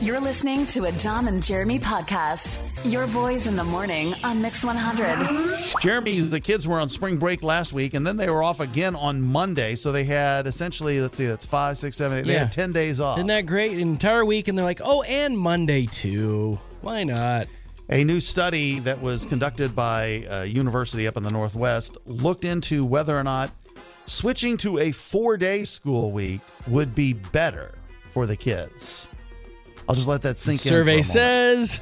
You're listening to a Dom and Jeremy podcast. Your boys in the morning on Mix 100. Jeremy, the kids were on spring break last week, and then they were off again on Monday. So they had essentially, let's see, that's 5, 6, 7, 8. They had 10 days off. Isn't that great? An entire week, and they're like, oh, and Monday too. Why not? A new study that was conducted by a university up in the Northwest looked into whether or not switching to a 4-day school week would be better for the kids. I'll just let that sink in. Survey says.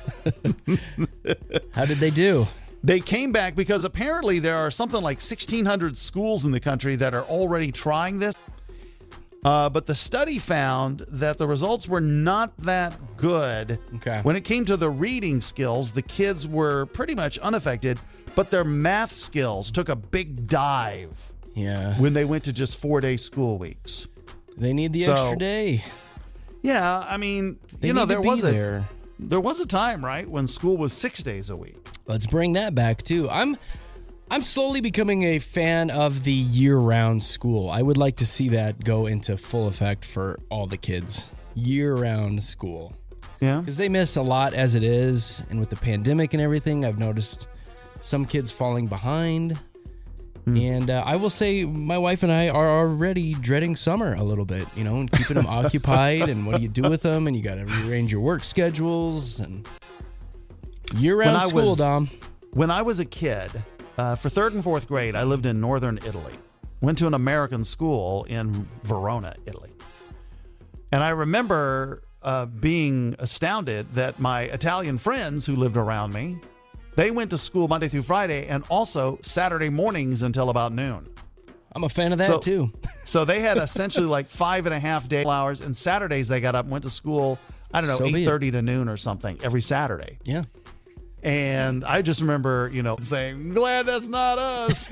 How did they do? They came back because apparently there are something like 1,600 schools in the country that are already trying this. But the study found that the results were not that good. Okay. When it came to the reading skills, the kids were pretty much unaffected, but their math skills took a big dive. Yeah. When they went to just 4-day school weeks. They need the extra day. Yeah, I mean, there was a time, right, when school was 6 days a week. Let's bring that back too. I'm slowly becoming a fan of the year-round school. I would like to see that go into full effect for all the kids. Year-round school. Yeah. Because they miss a lot as it is, and with the pandemic and everything, I've noticed some kids falling behind. And I will say my wife and I are already dreading summer a little bit, and keeping them occupied. And what do you do with them? And you got to rearrange your work schedules and year-round school, Dom. When I was a kid, for 3rd and 4th grade, I lived in northern Italy. Went to an American school in Verona, Italy. And I remember being astounded that my Italian friends who lived around me, they went to school Monday through Friday and also Saturday mornings until about noon. I'm a fan of that, too. So they had essentially like 5.5 day hours, and Saturdays they got up and went to school, 8:30 to noon or something every Saturday. Yeah. And I just remember, saying, glad that's not us.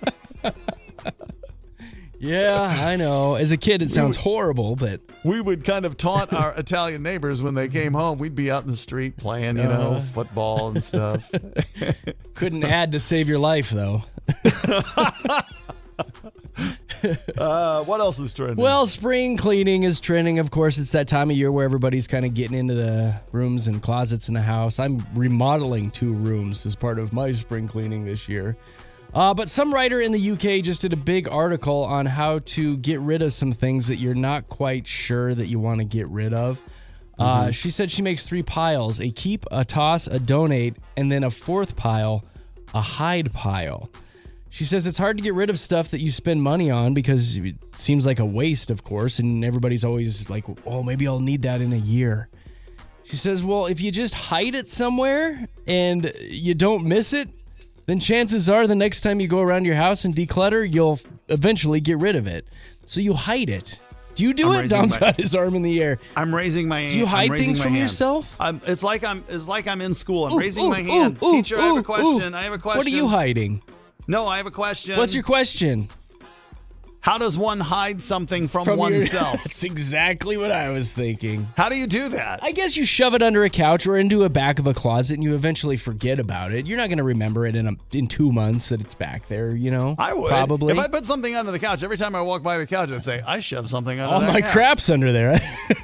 Yeah, I know. As a kid, it sounds horrible, but we would kind of taunt our Italian neighbors when they came home. We'd be out in the street playing, football and stuff. Couldn't add to save your life, though. What else is trending? Well, spring cleaning is trending. Of course, it's that time of year where everybody's kind of getting into the rooms and closets in the house. I'm remodeling 2 rooms as part of my spring cleaning this year. But some writer in the UK just did a big article on how to get rid of some things that you're not quite sure that you want to get rid of. She said she makes 3 piles: a keep, a toss, a donate, and then a 4th pile, a hide pile. She says it's hard to get rid of stuff that you spend money on because it seems like a waste, of course, and everybody's always like, oh, maybe I'll need that in a year. She says, well, if you just hide it somewhere and you don't miss it, then chances are the next time you go around your house and declutter, you'll eventually get rid of it. So you hide it. Do you do it? Dom's got his arm in the air. I'm raising my hand. Do you hide things from yourself? It's like I'm in school. I'm raising my hand. Teacher, I have a question. I have a question. What are you hiding? No, I have a question. What's your question? How does one hide something from oneself? That's exactly what I was thinking. How do you do that? I guess you shove it under a couch or into a back of a closet and you eventually forget about it. You're not going to remember it in 2 months that it's back there, I would. Probably. If I put something under the couch, every time I walk by the couch, I'd say, I shoved something under all my couch. Crap's under there.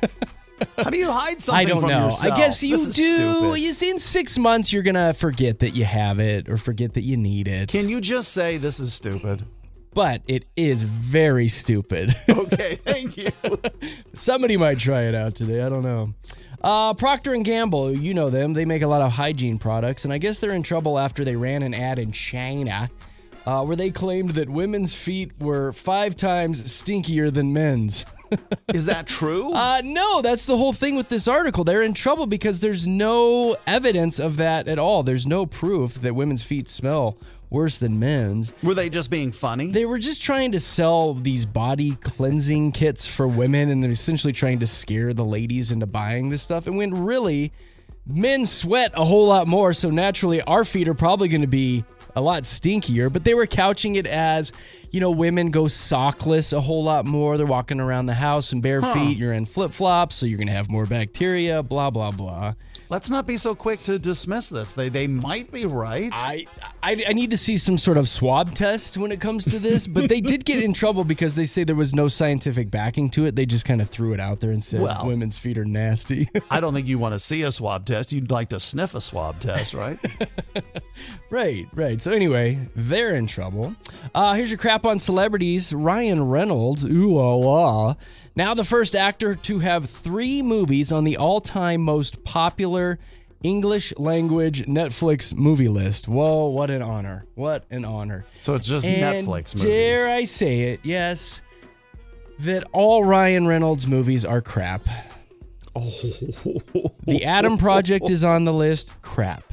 How do you hide something from yourself? I don't know. I guess you do. Stupid. You see, in 6 months, you're going to forget that you have it or forget that you need it. Can you just say this is stupid? But it is very stupid. Okay, thank you. Somebody might try it out today. I don't know. Procter & Gamble, you know them. They make a lot of hygiene products, and I guess they're in trouble after they ran an ad in China where they claimed that women's feet were 5 times stinkier than men's. Is that true? No, that's the whole thing with this article. They're in trouble because there's no evidence of that at all. There's no proof that women's feet smell worse than men's. Were they just being funny? They were just trying to sell these body cleansing kits for women, and they're essentially trying to scare the ladies into buying this stuff. And when really, men sweat a whole lot more, so naturally our feet are probably going to be a lot stinkier. But they were couching it as, women go sockless a whole lot more. They're walking around the house in bare feet. You're in flip-flops, so you're going to have more bacteria, blah, blah, blah. Let's not be so quick to dismiss this. They might be right. I need to see some sort of swab test when it comes to this, but they did get in trouble because they say there was no scientific backing to it. They just kind of threw it out there and said women's feet are nasty. I don't think you want to see a swab test. You'd like to sniff a swab test, right? Right. So anyway, they're in trouble. Here's your crap on celebrities. Ryan Reynolds, now the first actor to have 3 movies on the all-time most popular English language Netflix movie list. Whoa, what an honor. What an honor. So it's just and Netflix movies. Dare I say it, yes, that all Ryan Reynolds movies are crap. The Adam Project is on the list. Crap.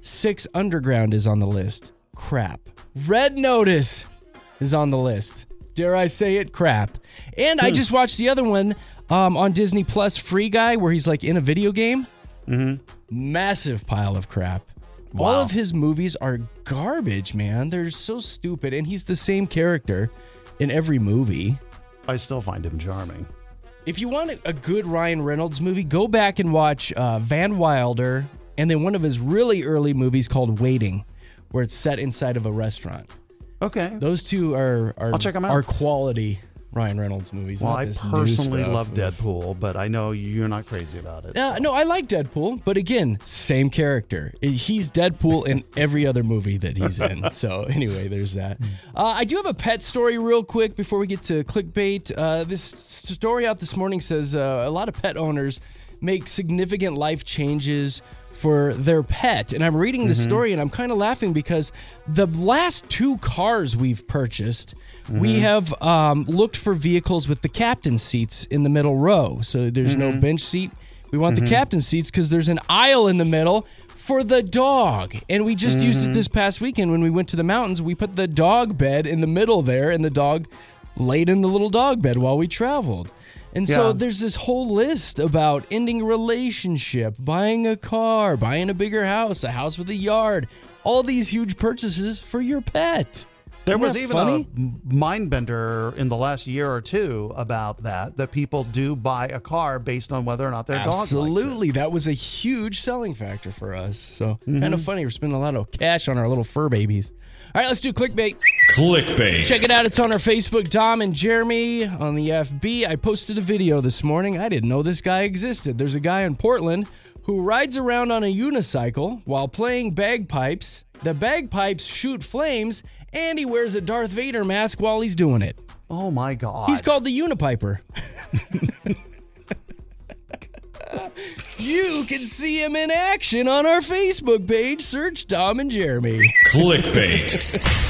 6 Underground is on the list. Crap. Red Notice is on the list. Dare I say it? Crap. And I just watched the other one on Disney Plus, Free Guy, where he's like in a video game. Mm-hmm. Massive pile of crap. Wow. All of his movies are garbage, man. They're so stupid. And he's the same character in every movie. I still find him charming. If you want a good Ryan Reynolds movie, go back and watch Van Wilder and then one of his really early movies called Waiting, where it's set inside of a restaurant. Okay. Those two are I'll check them out. Are quality Ryan Reynolds movies. Well, I personally love Deadpool, but I know you're not crazy about it. So. No, I like Deadpool, but again, same character. He's Deadpool in every other movie that he's in. So anyway, there's that. I do have a pet story real quick before we get to clickbait. This story out this morning says a lot of pet owners make significant life changes for their pet. And I'm reading the story and I'm kind of laughing because the last 2 cars we've purchased, we have looked for vehicles with the captain's seats in the middle row. So there's no bench seat. We want the captain's seats because there's an aisle in the middle for the dog. And we just used it this past weekend when we went to the mountains. We put the dog bed in the middle there and the dog laid in the little dog bed while we traveled. And so there's this whole list about ending a relationship, buying a car, buying a bigger house, a house with a yard, all these huge purchases for your pet. There was even a mind bender in the last year or 2 about that people do buy a car based on whether or not their dog likes it. Absolutely. That was a huge selling factor for us. So kind of funny. We're spending a lot of cash on our little fur babies. All right, let's do clickbait. Clickbait. Check it out. It's on our Facebook, Dom and Jeremy on the FB. I posted a video this morning. I didn't know this guy existed. There's a guy in Portland who rides around on a unicycle while playing bagpipes. The bagpipes shoot flames, and he wears a Darth Vader mask while he's doing it. Oh, my God. He's called the Unipiper. You can see him in action on our Facebook page. Search Dom and Jeremy. Clickbait.